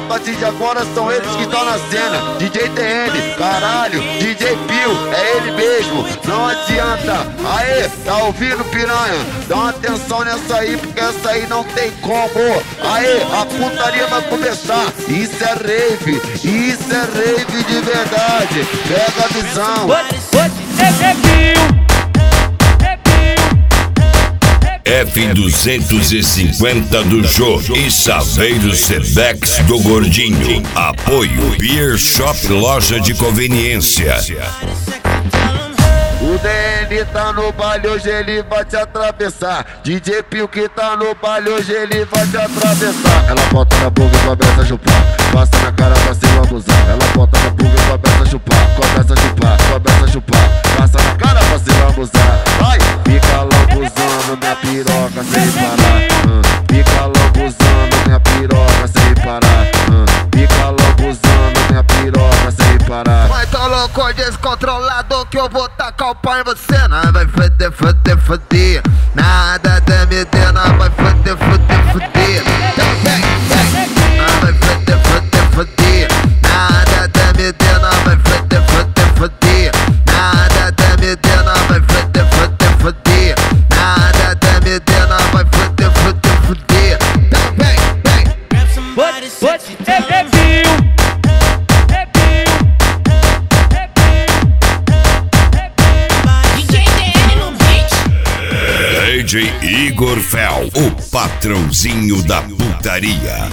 A partir de agora são eles que estão na cena. DJ TN, caralho, DJ Pio, é ele mesmo, não adianta. Aê, tá ouvindo, piranha? Dá uma atenção nessa aí, porque essa aí não tem como. Aê, a putaria vai começar. Isso é rave de verdade. Pega a visão. F250 do Jô e Saveiros Sedex do Gordinho. Apoio Beer Shop, loja de conveniência. O DN tá no baile, hoje ele vai te atravessar. DJ Pio que tá no baile, hoje ele vai te atravessar. Ela bota na boca e começa a chupar, passa na cara pra se abusar. Ela bota na boca e começa a chupar, começa a chupar, começa a chupar, passa na cara pra se abusar. Vai, fica lambuzando minha piroca sem parar. Fica lambuzando minha piroca sem parar. Fica lambuzando minha piroca sem parar. Mas tô louco, descontrolado, que eu vou tacar o pau em você. Não vai foder, foder, foder. Nada de me der, não vai foder, foder, foder. Então vem, vem. Não vai foder, foder, foder. Nada de me der, não vai foder, foder, foder. Nada de me der, não vai foder, foder, foder. Nada de me der, não vai foder, foder, foder. Então vem, vem. DJ Igor Fel, o patrãozinho da putaria.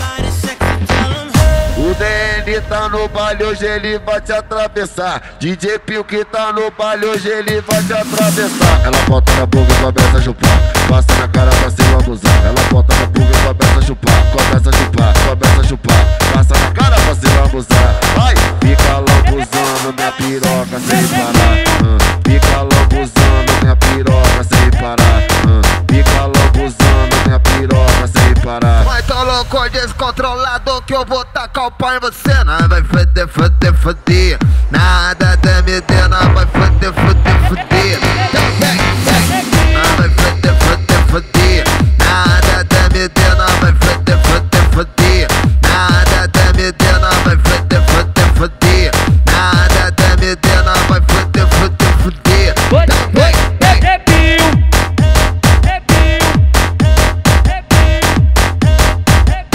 O DN tá no baile, hoje ele vai te atravessar. DJ Pio que tá no baile, hoje ele vai te atravessar. Ela bota na boca e começa a chupar, passa na cara pra se abusar. Ela bota na boca e começa a chupar, começa a chupar, começa a chupar, passa na cara pra se abusar. Vai, fica lambuzando minha piroca sem parar. Fica lambuzando minha piroca sem parar. Fica lambuzando minha piroca sem parar. Mas tô louco, descontrolado, que eu vou tacar o pau em você. Não vai foder, foder, foder. Nada de me der, não vai foder, foder, foder. Então vem, vem. Não vai foder, foder, foder. Nada de me der, não vai foder, foder, foder. Nada de me der, não vai foder, foder, foder. Nada de me der, não vai foder, foder, foder. Então vem, vem.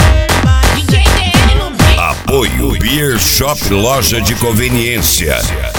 Apoio Beer Shop, loja de conveniência.